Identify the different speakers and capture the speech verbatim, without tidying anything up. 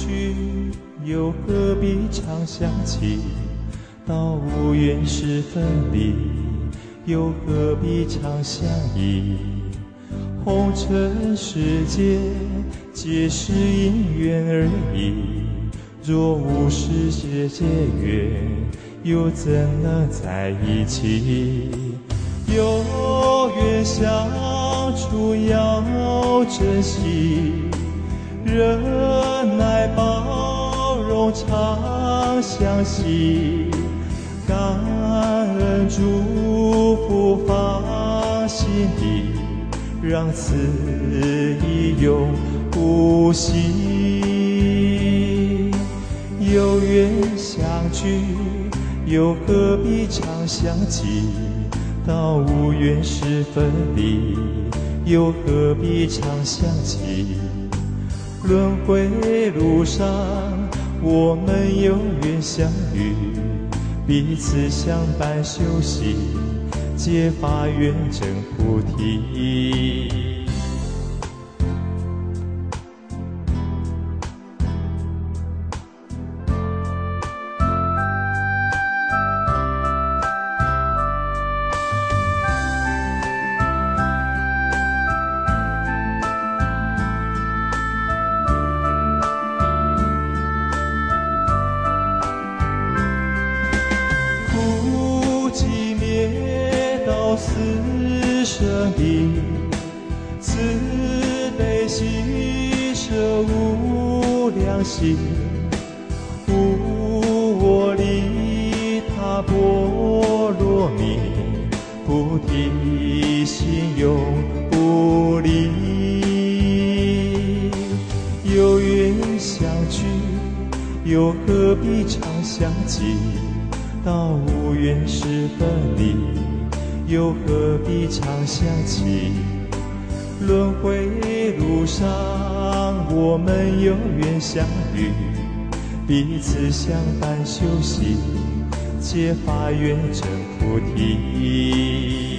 Speaker 1: 聚，又何必常想起？到无缘时分离，又何必常相依？红尘世界，皆是因缘而已。若无世界结缘，又怎能在一起？有缘相处要珍惜，忍耐包容常相惜，感恩祝福放心底，让此意永不息。有缘相聚，又何必常相记？到无缘时分离，又何必常想起？轮回路上，我们有缘相遇，彼此相伴修习，结法缘证菩提。死生离，慈悲喜舍无量心，无我利他波罗蜜，菩提心永不离。有缘相聚，又何必常相记？到无缘时分离，又何必常想起？轮回路上，我们有缘相遇，彼此相伴修习，结法缘证菩提。